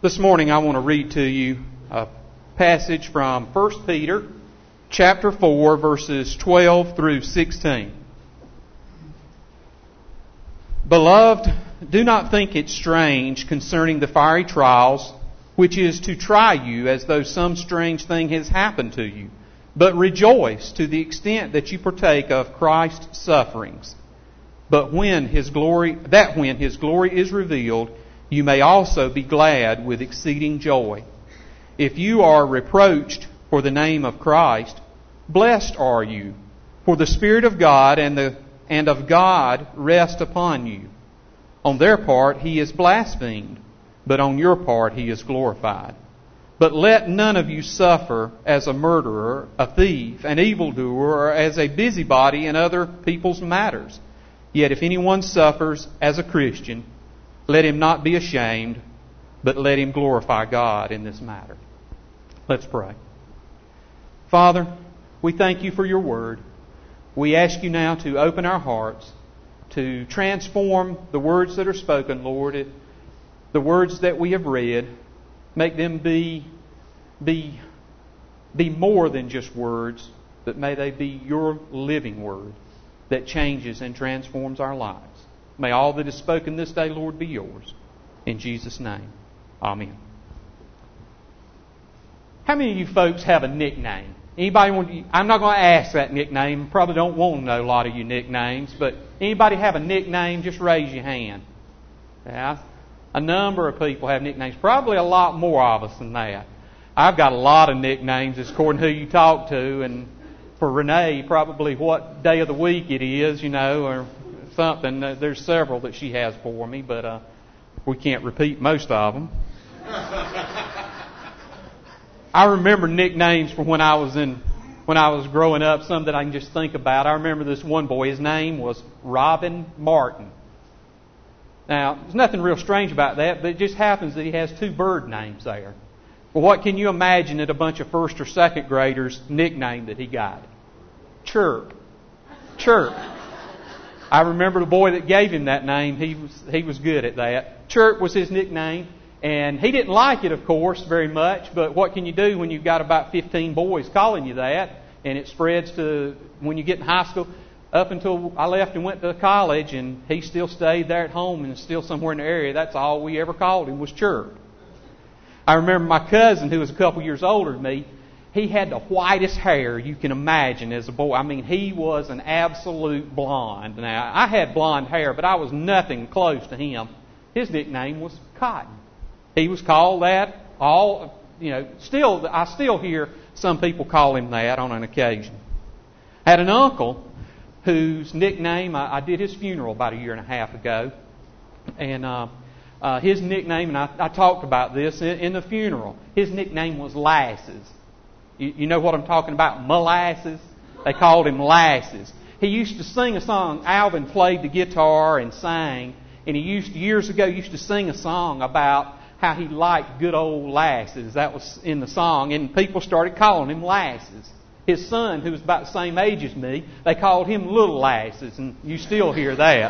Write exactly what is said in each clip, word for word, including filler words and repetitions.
This morning I want to read to you a passage from First Peter chapter four, verses twelve through sixteen. Beloved, do not think it strange concerning the fiery trials, which is to try you as though some strange thing has happened to you. But rejoice to the extent that you partake of Christ's sufferings. But when His glory, that when His glory is revealed, you may also be glad with exceeding joy. If you are reproached for the name of Christ, blessed are you, for the Spirit of God and the and of God rest upon you. On their part He is blasphemed, but on your part He is glorified. But let none of you suffer as a murderer, a thief, an evildoer, or as a busybody in other people's matters. Yet if anyone suffers as a Christian, let him not be ashamed, but let him glorify God in this matter. Let's pray. Father, we thank you for your word. We ask you now to open our hearts, to transform the words that are spoken, Lord, the words that we have read. Make them be, be, be more than just words, but may they be your living word that changes and transforms our lives. May all that is spoken this day, Lord, be yours. In Jesus' name, amen. How many of you folks have a nickname? Anybody want? I'm not going to ask that nickname. Probably don't want to know a lot of you nicknames, but anybody have a nickname? Just raise your hand. Yeah, a number of people have nicknames. Probably a lot more of us than that. I've got a lot of nicknames. It's according to who you talk to, and for Renee, probably what day of the week it is, you know, or something. There's several that she has for me, but uh, we can't repeat most of them. I remember nicknames from when I was in, when I was growing up. Some that I can just think about. I remember this one boy. His name was Robin Martin. Now, there's nothing real strange about that, but it just happens that he has two bird names there. Well, what can you imagine that a bunch of first or second graders nicknamed that he got? Chirp. Chirp. I remember the boy that gave him that name. He was he was good at that. Chirp was his nickname, and he didn't like it, of course, very much. But what can you do when you've got about fifteen boys calling you that, and it spreads to when you get in high school? Up until I left and went to college, and he still stayed there at home and still somewhere in the area. That's all we ever called him was Chirp. I remember my cousin, who was a couple years older than me. He had the whitest hair you can imagine as a boy. I mean, he was an absolute blonde. Now, I had blonde hair, but I was nothing close to him. His nickname was Cotton. He was called that all, you know, still, I still hear some people call him that on an occasion. I had an uncle whose nickname, I, I did his funeral about a year and a half ago. And uh, uh, his nickname, and I, I talked about this in, in the funeral, his nickname was Lasses. You, you know what I'm talking about? Molasses. They called him Lasses. He used to sing a song. Alvin played the guitar and sang. And he used to, years ago, used to sing a song about how he liked good old lasses. That was in the song. And people started calling him Lasses. His son, who was about the same age as me, they called him Little Lasses. And you still hear that.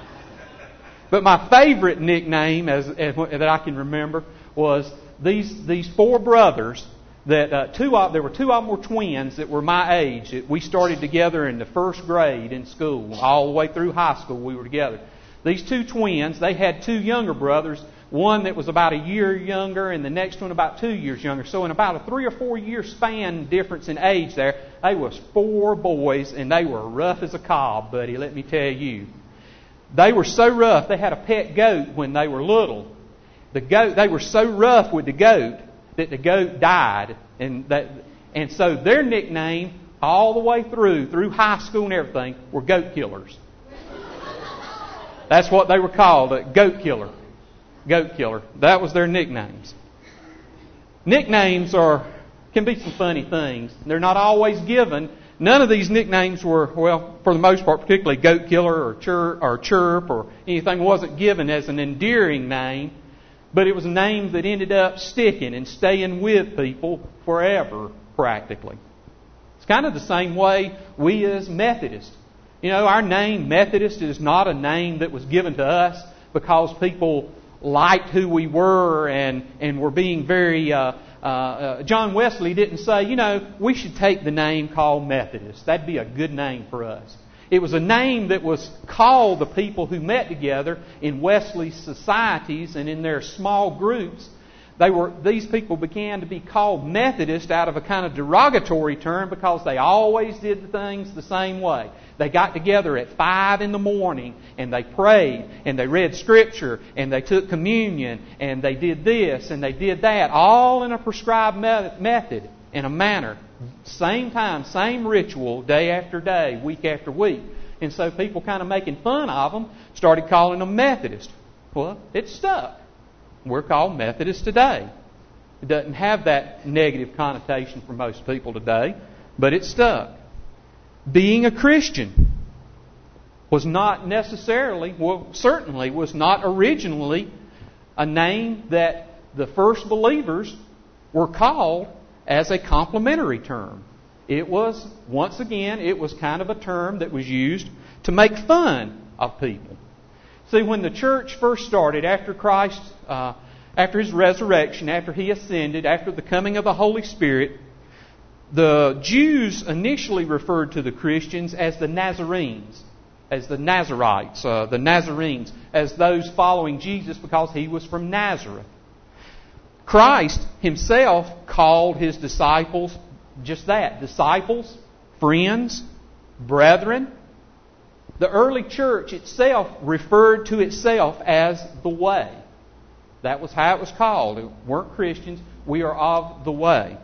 But my favorite nickname as, as that I can remember was these these four brothers. That uh, two of there were two of them were twins that were my age. That we started together in the first grade in school, all the way through high school. We were together. These two twins, they had two younger brothers. One that was about a year younger, and the next one about two years younger. So in about a three or four year span difference in age, there they was four boys, and they were rough as a cob, buddy. Let me tell you, they were so rough. They had a pet goat when they were little. The goat, they were so rough with the goat that the goat died, and that, and so their nickname all the way through, through high school and everything, were goat killers. That's what they were called, a goat killer. Goat killer. That was their nicknames. Nicknames are can be some funny things. They're not always given. None of these nicknames were, well, for the most part, particularly goat killer or chirp or, chirp or anything, wasn't given as an endearing name. But it was a name that ended up sticking and staying with people forever, practically. It's kind of the same way we as Methodists. You know, our name, Methodist, is not a name that was given to us because people liked who we were and, and were being very... Uh, uh, uh, John Wesley didn't say, you know, we should take the name called Methodist. That'd be a good name for us. It was a name that was called the people who met together in Wesley's societies and in their small groups. They were these people began to be called Methodist out of a kind of derogatory term because they always did the things the same way. They got together at five in the morning and they prayed and they read Scripture and they took communion and they did this and they did that, all in a prescribed method, in a manner. Same time, same ritual, day after day, week after week. And so people kind of making fun of them started calling them Methodist. Well, it stuck. We're called Methodists today. It doesn't have that negative connotation for most people today, but it stuck. Being a Christian was not necessarily, well, certainly was not originally a name that the first believers were called as a complimentary term. It was, once again, it was kind of a term that was used to make fun of people. See, when the church first started, after Christ, uh, after His resurrection, after He ascended, after the coming of the Holy Spirit, the Jews initially referred to the Christians as the Nazarenes, as the Nazarites, uh, the Nazarenes, as those following Jesus because He was from Nazareth. Christ Himself called His disciples just that, disciples, friends, brethren. The early church itself referred to itself as the Way. That was how it was called. It weren't Christians. We are of the Way.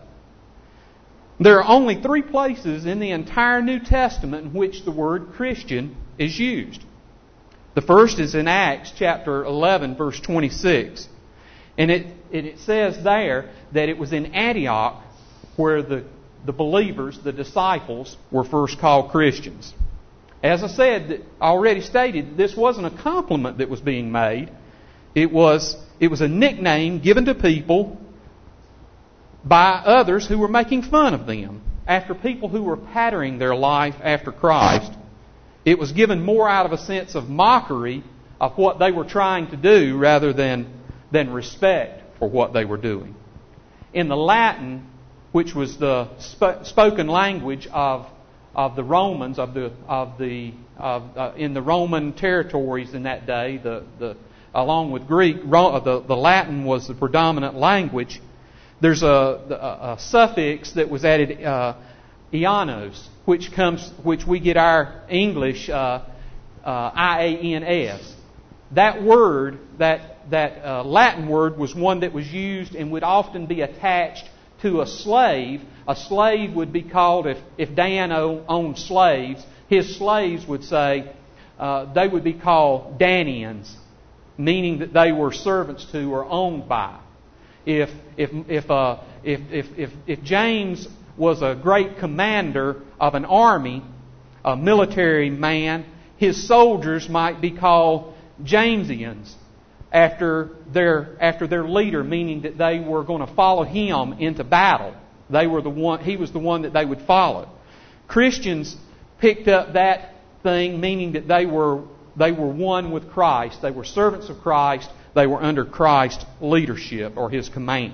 There are only three places in the entire New Testament in which the word Christian is used. The first is in Acts chapter eleven, verse twenty-six. And it, it, it says there that it was in Antioch where the, the believers, the disciples, were first called Christians. As I said, already stated, this wasn't a compliment that was being made. It was, it was a nickname given to people by others who were making fun of them. After people who were patterning their life after Christ, it was given more out of a sense of mockery of what they were trying to do rather than, than respect for what they were doing. In the Latin, which was the sp- spoken language of of the Romans, of the of the of, uh, in the Roman territories in that day, the the along with Greek, Ro- the the Latin was the predominant language. There's a, a, a suffix that was added, uh, "ianos," which comes, which we get our English uh, uh, I A N S. That word, that that uh, Latin word, was one that was used and would often be attached to a slave. A slave would be called, if, if Dan owned slaves, his slaves would say, uh, they would be called Danians, meaning that they were servants to or owned by. If if if uh, if, if if if James was a great commander of an army, a military man, his soldiers might be called Jamesians, after their after their leader, meaning that they were going to follow him into battle. They were the one. He was the one that they would follow. Christians picked up that thing, meaning that they were they were one with Christ. They were servants of Christ. They were under Christ's leadership or His command.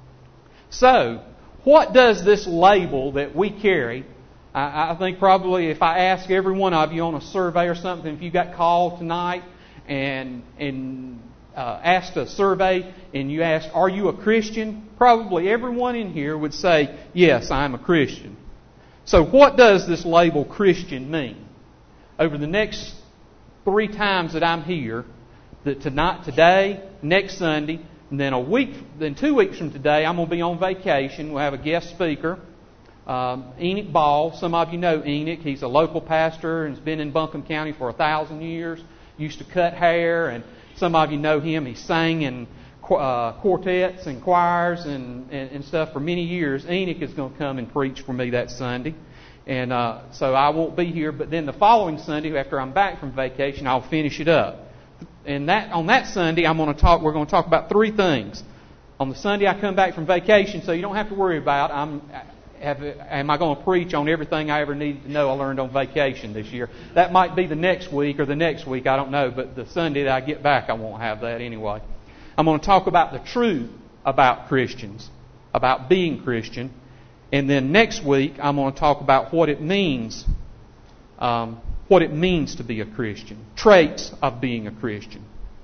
So, what does this label that we carry? I, I think probably if I ask every one of you on a survey or something, if you got called tonight and and uh, asked a survey and you asked, "Are you a Christian?" Probably everyone in here would say, "Yes, I'm a Christian." So, what does this label Christian mean? Over the next three times that I'm here, that tonight, today, next Sunday, and then a week, then two weeks from today, I'm going to be on vacation. We'll have a guest speaker, um, Enoch Ball. Some of you know Enoch. He's a local pastor and has been in Buncombe County for a thousand years. Used to cut hair, and some of you know him. He sang in uh, quartets and choirs and, and, and stuff for many years. Enoch is going to come and preach for me that Sunday. And uh, so I won't be here, but then the following Sunday, after I'm back from vacation, I'll finish it up. And that on that Sunday, I'm going to talk. We're going to talk about three things. On the Sunday I come back from vacation, so you don't have to worry about. I'm. Have, am I going to preach on everything I ever needed to know I learned on vacation this year? That might be the next week or the next week. I don't know. But the Sunday that I get back, I won't have that anyway. I'm going to talk about the truth about Christians, about being Christian. And then next week, I'm going to talk about what it means, um, what it means to be a Christian, traits of being a Christian.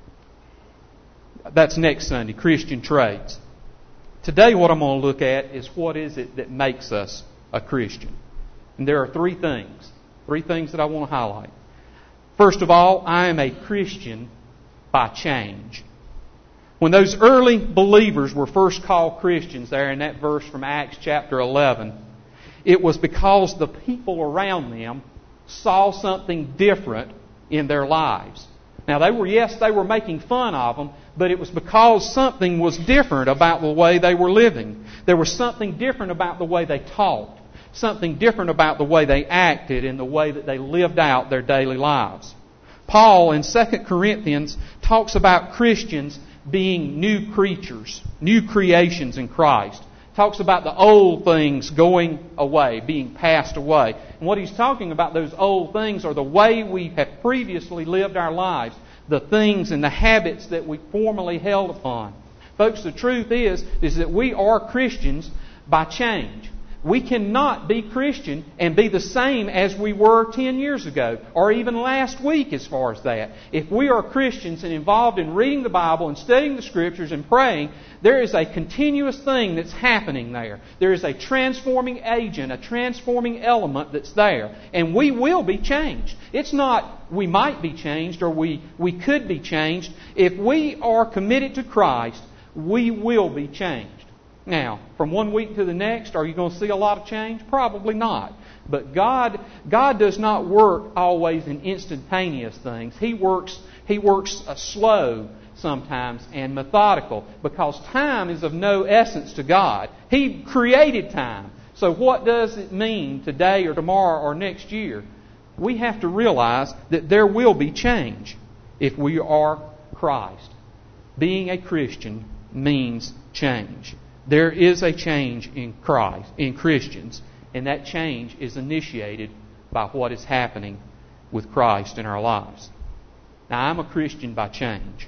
That's next Sunday, Christian traits. Today, what I'm going to look at is what is it that makes us a Christian. And there are three things, three things that I want to highlight. First of all, I am a Christian by change. When those early believers were first called Christians there in that verse from Acts chapter eleven, it was because the people around them saw something different in their lives. Now, they were, yes, they were making fun of them, but it was because something was different about the way they were living. There was something different about the way they talked, something different about the way they acted and the way that they lived out their daily lives. Paul in Second Corinthians talks about Christians being new creatures, new creations in Christ. Talks about the old things going away, being passed away. And what he's talking about, those old things, are the way we have previously lived our lives, the things and the habits that we formerly held upon. Folks, the truth is, is that we are Christians by change. We cannot be Christian and be the same as we were ten years ago, or even last week as far as that. If we are Christians and involved in reading the Bible and studying the Scriptures and praying, there is a continuous thing that's happening there. There is a transforming agent, a transforming element that's there. And we will be changed. It's not we might be changed or we, we could be changed. If we are committed to Christ, we will be changed. Now, from one week to the next, are you going to see a lot of change? Probably not. But God, God does not work always in instantaneous things. He works, He works uh, slow sometimes and methodical, because time is of no essence to God. He created time. So what does it mean today or tomorrow or next year? We have to realize that there will be change if we are Christ. Being a Christian means change. There is a change in Christ, in Christians, and that change is initiated by what is happening with Christ in our lives. Now, I'm a Christian by change.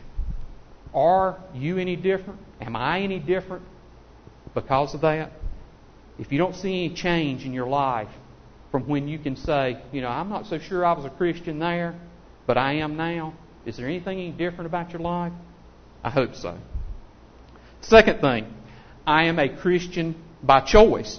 Are you any different? Am I any different because of that? If you don't see any change in your life from when you can say, you know, I'm not so sure I was a Christian there, but I am now, is there anything any different about your life? I hope so. Second thing, I am a Christian by choice.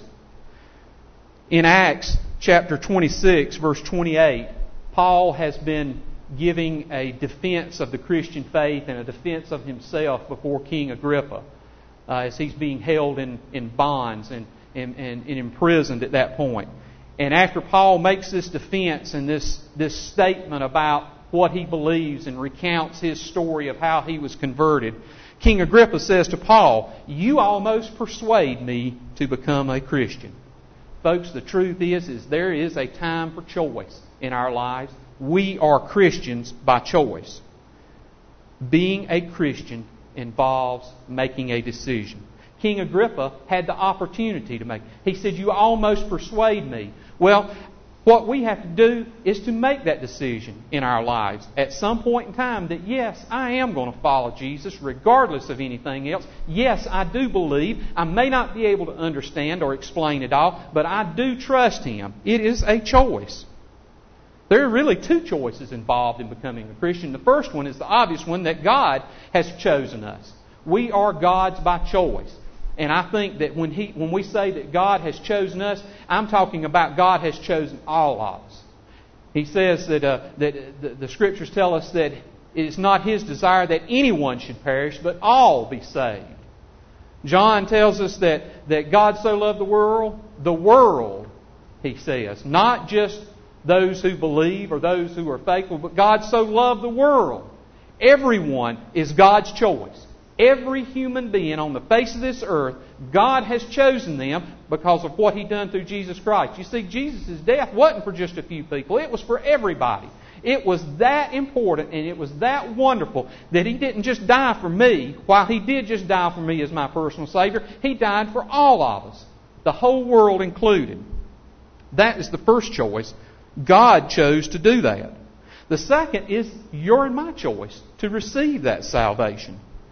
In Acts chapter twenty-six, verse twenty-eight, Paul has been giving a defense of the Christian faith and a defense of himself before King Agrippa uh, as he's being held in, in bonds and, and, and, and imprisoned at that point. And after Paul makes this defense and this, this statement about what he believes and recounts his story of how he was converted, King Agrippa says to Paul, "You almost persuade me to become a Christian." Folks, the truth is, is there is a time for choice in our lives. We are Christians by choice. Being a Christian involves making a decision. King Agrippa had the opportunity to make. He said, "You almost persuade me." Well, what we have to do is to make that decision in our lives at some point in time that, yes, I am going to follow Jesus regardless of anything else. Yes, I do believe. I may not be able to understand or explain it all, but I do trust Him. It is a choice. There are really two choices involved in becoming a Christian. The first one is the obvious one, that God has chosen us. We are God's by choice. And I think that when he, when we say that God has chosen us, I'm talking about God has chosen all of us. He says that, uh, that the, the Scriptures tell us that it is not His desire that anyone should perish, but all be saved. John tells us that, that God so loved the world, the world, he says, not just those who believe or those who are faithful, but God so loved the world. Everyone is God's choice. Every human being on the face of this earth, God has chosen them because of what He done through Jesus Christ. You see, Jesus' death wasn't for just a few people. It was for everybody. It was that important and it was that wonderful that He didn't just die for me. While He did just die for me as my personal Savior, He died for all of us, the whole world included. That is the first choice. God chose to do that. The second is your and my choice to receive that salvation.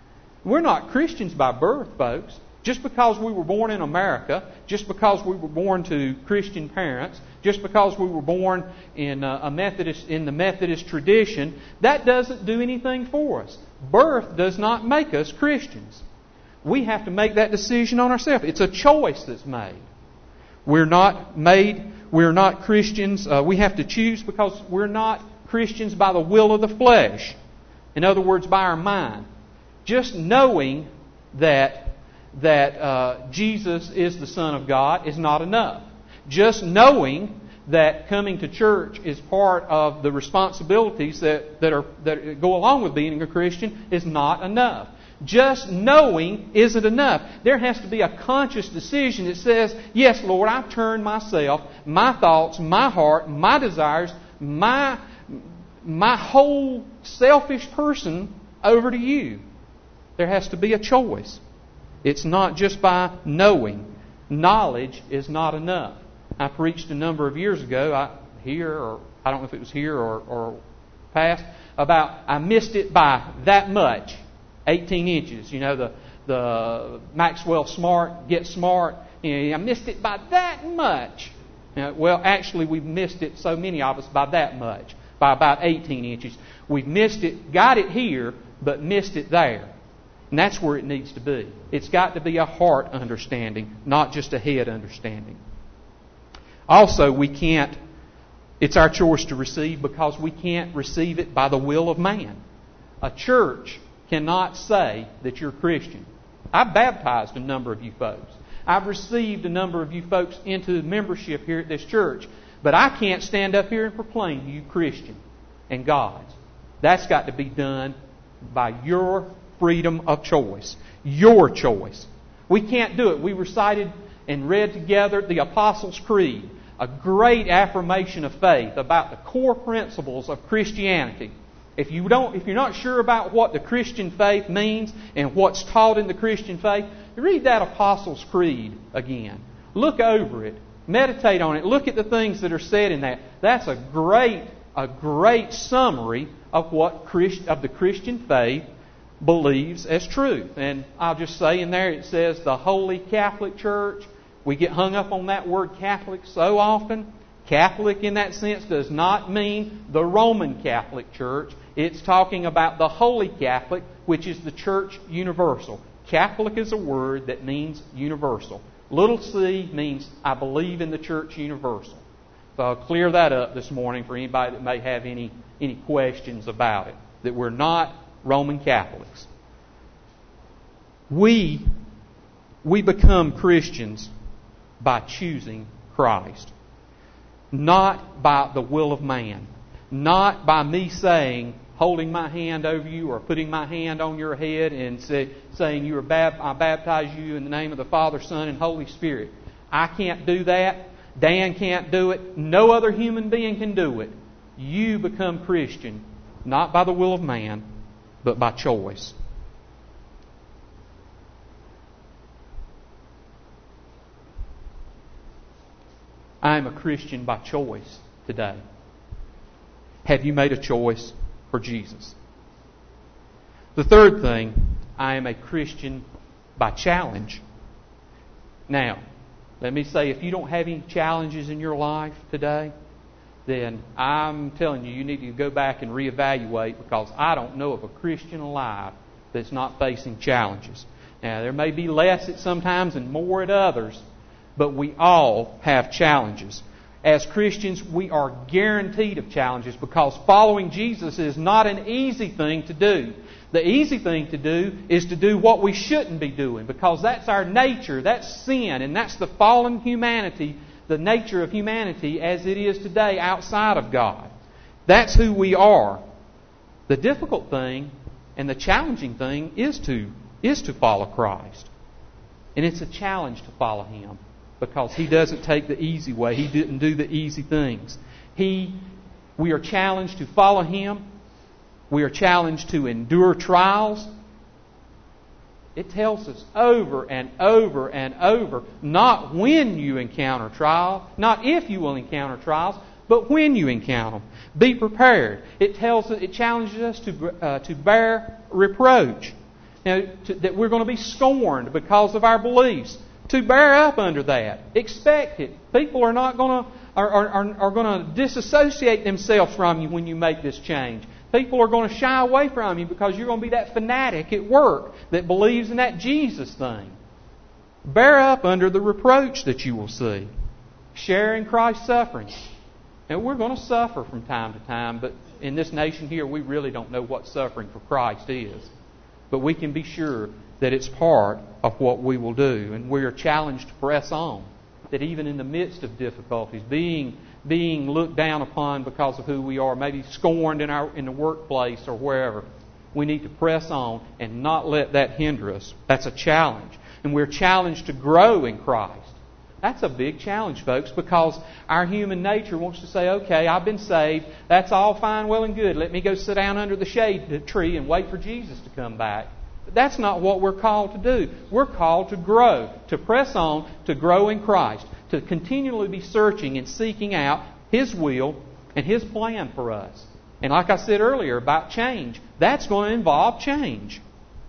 We're not Christians by birth, folks. Just because we were born in America, just because we were born to Christian parents, just because we were born in a Methodist in the Methodist tradition, that doesn't do anything for us. Birth does not make us Christians. We have to make that decision on ourselves. It's a choice that's made. We're not made, we're not Christians. Uh, we have to choose because we're not Christians by the will of the flesh. In other words, by our mind. Just knowing that that uh, Jesus is the Son of God is not enough. Just knowing that coming to church is part of the responsibilities that, that, are, that go along with being a Christian is not enough. Just knowing isn't enough. There has to be a conscious decision that says, yes, Lord, I've turned myself, my thoughts, my heart, my desires, my, my whole selfish person over to You. There has to be a choice. It's not just by knowing. Knowledge is not enough. I preached a number of years ago, I, here, or I don't know if it was here or, or past, about I missed it by that much, eighteen inches. You know, the the Maxwell Smart, Get Smart. You know, I missed it by that much. You know, well, actually, we've missed it, so many of us, by that much, by about eighteen inches. We've missed it, got it here, but missed it there. And that's where it needs to be. It's got to be a heart understanding, not just a head understanding. Also, we can't, it's our choice to receive because we can't receive it by the will of man. A church cannot say that you're Christian. I've baptized a number of you folks. I've received a number of you folks into membership here at this church. But I can't stand up here and proclaim you Christian and God's. That's got to be done by your freedom of choice. Your choice. We can't do it. We recited and read together the Apostles' Creed, a great affirmation of faith about the core principles of Christianity. If you don't, if you're not sure about what the Christian faith means and what's taught in the Christian faith, read that Apostles' Creed again. Look over it. Meditate on it. Look at the things that are said in that. That's a great, a great summary of what Christ, of the Christian faith believes as truth. And I'll just say in there it says the Holy Catholic Church. We get hung up on that word Catholic so often. Catholic in that sense does not mean the Roman Catholic Church. It's talking about the Holy Catholic, which is the Church Universal. Catholic is a word that means universal. Little c means I believe in the Church Universal. So I'll clear that up this morning for anybody that may have any, any questions about it. That we're not Roman Catholics. We, we become Christians by choosing Christ. Not by the will of man. Not by me saying, holding my hand over you or putting my hand on your head and say, saying, you are bab- I baptize you in the name of the Father, Son, and Holy Spirit. I can't do that. Dan can't do it. No other human being can do it. You become Christian, not by the will of man, but by choice. I am a Christian by choice today. Have you made a choice for Jesus? The third thing, I am a Christian by challenge. Now, let me say, if you don't have any challenges in your life today, then I'm telling you, you need to go back and reevaluate, because I don't know of a Christian alive that's not facing challenges. Now, there may be less at sometimes and more at others, but we all have challenges. As Christians, we are guaranteed of challenges, because following Jesus is not an easy thing to do. The easy thing to do is to do what we shouldn't be doing, because that's our nature, that's sin, and that's the fallen humanity, the nature of humanity as it is today outside of God. That's who we are. The difficult thing and the challenging thing is to, is to follow Christ. And it's a challenge to follow Him, because He doesn't take the easy way. He didn't do the easy things. He, we are challenged to follow Him. We are challenged to endure trials. It tells us over and over and over, not when you encounter trials, not if you will encounter trials, but when you encounter them. Be prepared. It tells us, it challenges us to uh, to bear reproach. You know, to, that we're going to be scorned because of our beliefs. To bear up under that. Expect it. People are not going to are, are, are going to disassociate themselves from you when you make this change. People are going to shy away from you because you're going to be that fanatic at work that believes in that Jesus thing. Bear up under the reproach that you will see. Share in Christ's sufferings. And we're going to suffer from time to time, but in this nation here, we really don't know what suffering for Christ is. But we can be sure that it's part of what we will do. And we are challenged to press on. That even in the midst of difficulties, being being looked down upon because of who we are, maybe scorned in our in the workplace or wherever, we need to press on and not let that hinder us. That's a challenge. And we're challenged to grow in Christ. That's a big challenge, folks, because our human nature wants to say, okay, I've been saved. That's all fine, well, and good. Let me go sit down under the shade tree and wait for Jesus to come back. But that's not what we're called to do. We're called to grow, to press on, to grow in Christ, to continually be searching and seeking out His will and His plan for us. And like I said earlier about change, that's going to involve change.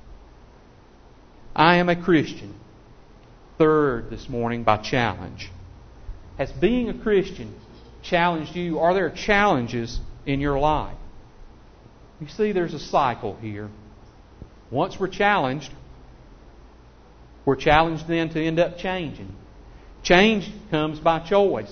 I am a Christian. Third this morning by challenge. Has being a Christian challenged you? Are there challenges in your life? You see, there's a cycle here. Once we're challenged, we're challenged then to end up changing. Change comes by choice.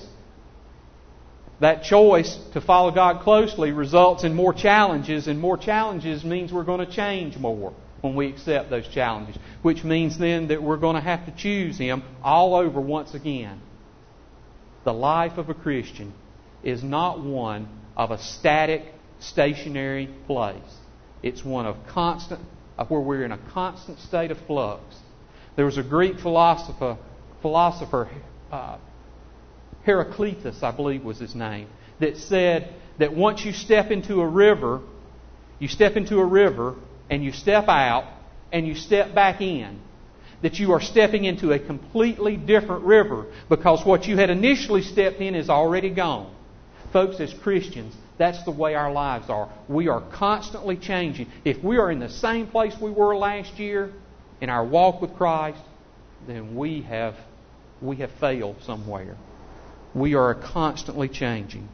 That choice to follow God closely results in more challenges, and more challenges means we're going to change more when we accept those challenges, which means then that we're going to have to choose Him all over once again. The life of a Christian is not one of a static, stationary place. It's one of constant, of where we're in a constant state of flux. There was a Greek philosopher, philosopher uh, Heraclitus, I believe was his name, that said that once you step into a river, you step into a river, and you step out, and you step back in, that you are stepping into a completely different river because what you had initially stepped in is already gone. Folks, as Christians, that's the way our lives are. We are constantly changing. If we are in the same place we were last year in our walk with Christ, then we have we have failed somewhere. We are constantly changing.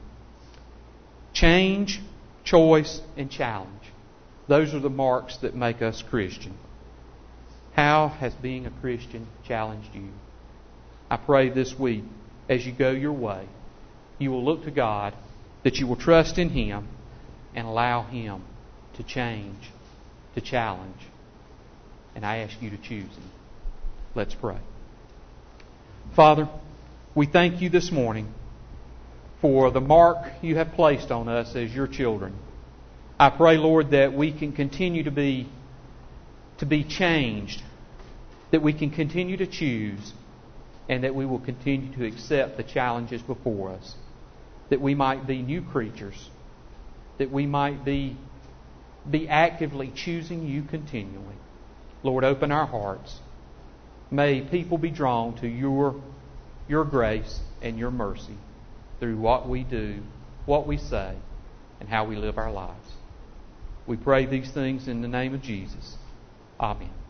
Change, choice, and challenge. Those are the marks that make us Christian. How has being a Christian challenged you? I pray this week, as you go your way, you will look to God, that you will trust in Him, and allow Him to change, to challenge. And I ask you to choose Him. Let's pray. Father, we thank You this morning for the mark You have placed on us as Your children. I pray, Lord, that we can continue to be to be changed, that we can continue to choose, and that we will continue to accept the challenges before us, that we might be new creatures, that we might be, be actively choosing You continually. Lord, open our hearts. May people be drawn to Your, Your grace and Your mercy through what we do, what we say, and how we live our lives. We pray these things in the name of Jesus. Amen.